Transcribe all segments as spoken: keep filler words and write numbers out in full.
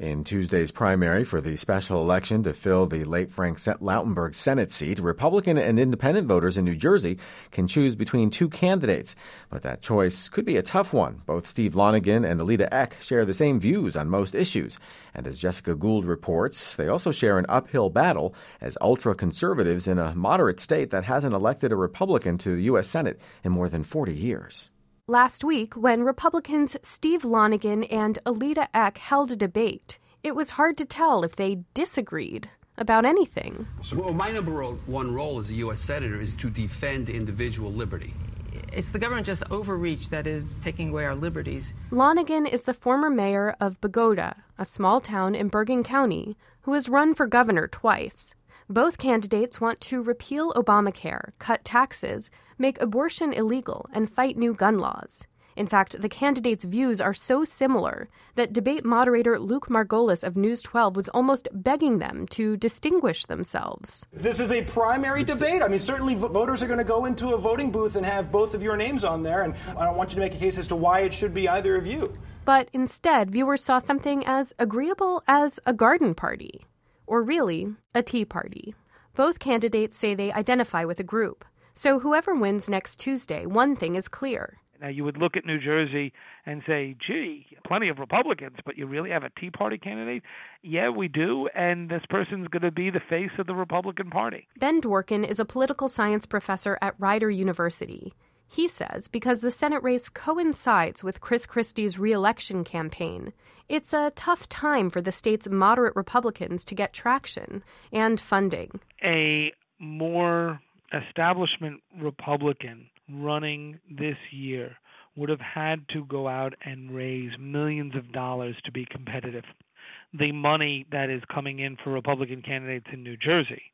In Tuesday's primary for the special election to fill the late Frank Lautenberg Senate seat, Republican and independent voters in New Jersey can choose between two candidates. But that choice could be a tough one. Both Steve Lonegan and Alida Eck share the same views on most issues. And as Jessica Gould reports, they also share an uphill battle as ultra-conservatives in a moderate state that hasn't elected a Republican to the U S Senate in more than forty years. Last week, when Republicans Steve Lonegan and Alida Eck held a debate, it was hard to tell if they disagreed about anything. So well, my number one role as a U S Senator is to defend individual liberty. It's the government just overreach that is taking away our liberties. Lonegan is the former mayor of Bogota, a small town in Bergen County, who has run for governor twice. Both candidates want to repeal Obamacare, cut taxes, make abortion illegal, and fight new gun laws. In fact, the candidates' views are so similar that debate moderator Luke Margolis of News twelve was almost begging them to distinguish themselves. This is a primary debate. I mean, certainly voters are going to go into a voting booth and have both of your names on there, and I don't want you to make a case as to why it should be either of you. But instead, viewers saw something as agreeable as a garden party. Or really, a tea party. Both candidates say they identify with a group. So whoever wins next Tuesday, one thing is clear. Now, you would look at New Jersey and say, gee, plenty of Republicans, but you really have a Tea Party candidate? Yeah, we do, and this person's going to be the face of the Republican Party. Ben Dworkin is a political science professor at Rider University. He says because the Senate race coincides with Chris Christie's re-election campaign, it's a tough time for the state's moderate Republicans to get traction and funding. A more establishment Republican running this year would have had to go out and raise millions of dollars to be competitive. The money that is coming in for Republican candidates in New Jersey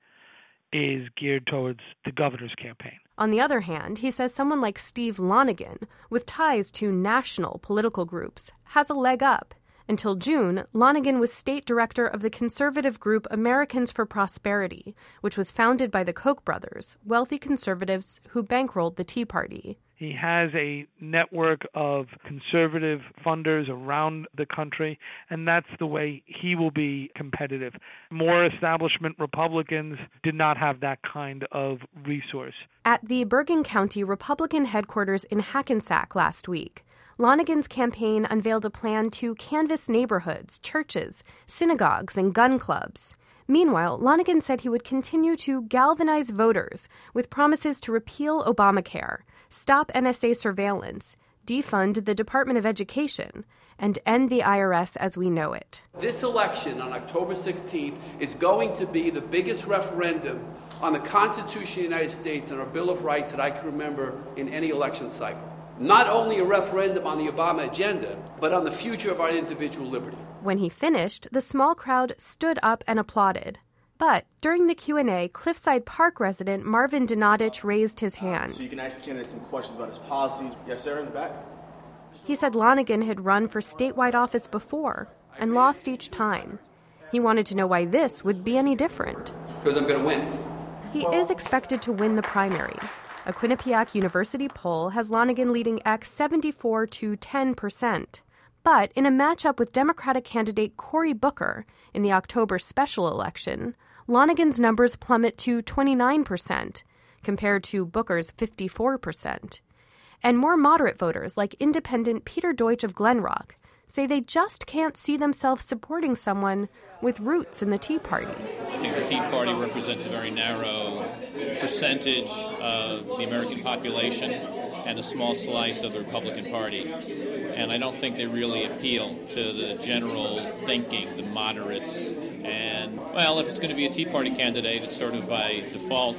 is geared towards the governor's campaign. On the other hand, he says someone like Steve Lonegan, with ties to national political groups, has a leg up. Until June, Lonegan was state director of the conservative group Americans for Prosperity, which was founded by the Koch brothers, wealthy conservatives who bankrolled the Tea Party. He has a network of conservative funders around the country, and that's the way he will be competitive. More establishment Republicans did not have that kind of resource. At the Bergen County Republican headquarters in Hackensack last week, Lonegan's campaign unveiled a plan to canvass neighborhoods, churches, synagogues, and gun clubs. Meanwhile, Lonegan said he would continue to galvanize voters with promises to repeal Obamacare, stop N S A surveillance, defund the Department of Education, and end the I R S as we know it. This election on October sixteenth is going to be the biggest referendum on the Constitution of the United States and our Bill of Rights that I can remember in any election cycle. Not only a referendum on the Obama agenda, but on the future of our individual liberty. When he finished, the small crowd stood up and applauded. But during the Q and A, Cliffside Park resident Marvin Donatich raised his hand. So you can ask the candidate some questions about his policies. Yes, sir, in the back. He said Lonegan had run for statewide office before and lost each time. He wanted to know why this would be any different. Because I'm going to win. He is expected to win the primary. A Quinnipiac University poll has Lonegan leading Eck seventy-four to ten percent. But in a matchup with Democratic candidate Cory Booker in the October special election, Lonegan's numbers plummet to twenty-nine percent, compared to Booker's fifty-four percent. And more moderate voters, like independent Peter Deutsch of Glen Rock, say they just can't see themselves supporting someone with roots in the Tea Party. I think the Tea Party represents a very narrow percentage of the American population and a small slice of the Republican Party. And I don't think they really appeal to the general thinking, the moderates. And, well, if it's going to be a Tea Party candidate, it's sort of by default.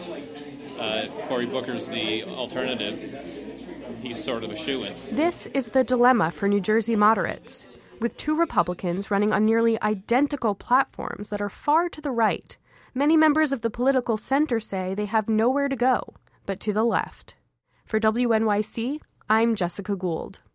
Uh, if Cory Booker's the alternative, he's sort of a shoo-in. This is the dilemma for New Jersey moderates. With two Republicans running on nearly identical platforms that are far to the right, many members of the political center say they have nowhere to go but to the left. For W N Y C, I'm Jessica Gould.